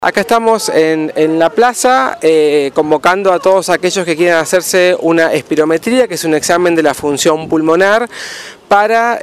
Acá estamos en la plaza convocando a todos aquellos que quieran hacerse una espirometría, que es un examen de la función pulmonar, para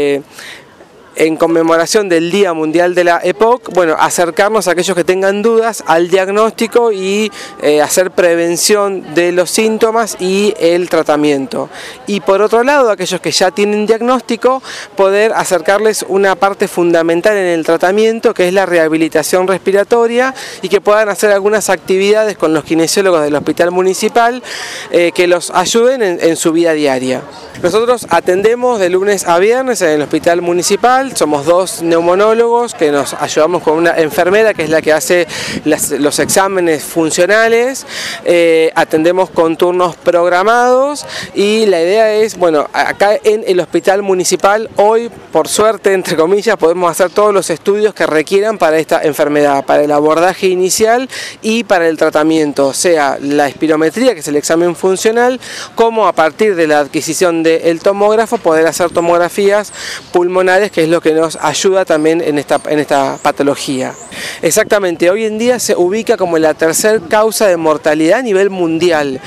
en conmemoración del Día Mundial de la EPOC, bueno, acercarnos a aquellos que tengan dudas al diagnóstico y hacer prevención de los síntomas y el tratamiento. Y por otro lado, aquellos que ya tienen diagnóstico, poder acercarles una parte fundamental en el tratamiento, que es la rehabilitación respiratoria, y que puedan hacer algunas actividades con los kinesiólogos del Hospital Municipal que los ayuden en su vida diaria. Nosotros atendemos de lunes a viernes en el Hospital Municipal, somos dos neumonólogos que nos ayudamos con una enfermera que es la que hace los exámenes funcionales, atendemos con turnos programados y la idea es, bueno, acá en el Hospital Municipal hoy, por suerte, entre comillas, podemos hacer todos los estudios que requieran para esta enfermedad, para el abordaje inicial y para el tratamiento, sea la espirometría, que es el examen funcional, como a partir de la adquisición del tomógrafo poder hacer tomografías pulmonares, que es lo que nos ayuda también en esta patología. Exactamente, hoy en día se ubica como la tercera causa de mortalidad a nivel mundial.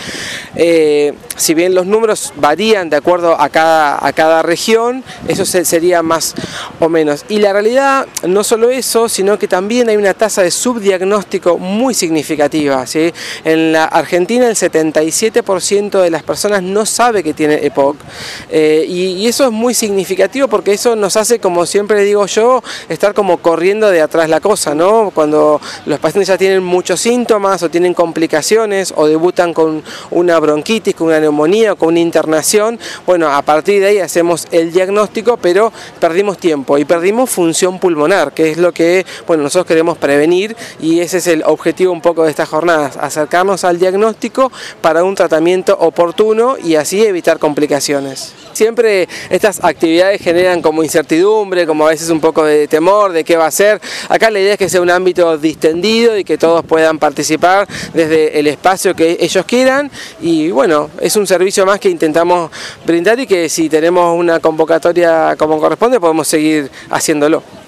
Si bien los números varían de acuerdo a cada región, eso sería más o menos. Y la realidad, no solo eso, sino que también hay una tasa de subdiagnóstico muy significativa, ¿sí? En la Argentina el 77% de las personas no sabe que tiene EPOC. Y eso es muy significativo porque eso nos hace, como siempre digo yo, estar como corriendo de atrás la cosa, ¿no? Cuando los pacientes ya tienen muchos síntomas o tienen complicaciones o debutan con una bronquitis, con una neumonía o con una internación, bueno, a partir de ahí hacemos el diagnóstico, pero perdimos tiempo y perdimos función pulmonar, que es lo que, bueno, nosotros queremos prevenir, y ese es el objetivo un poco de estas jornadas, acercarnos al diagnóstico para un tratamiento oportuno y así evitar complicaciones. Siempre estas actividades generan como incertidumbre, como a veces un poco de temor de qué va a ser. Acá la idea es que sea un ámbito distendido y que todos puedan participar desde el espacio que ellos quieran, y bueno, es un servicio más que intentamos brindar y que si tenemos una convocatoria como corresponde podemos seguir haciéndolo.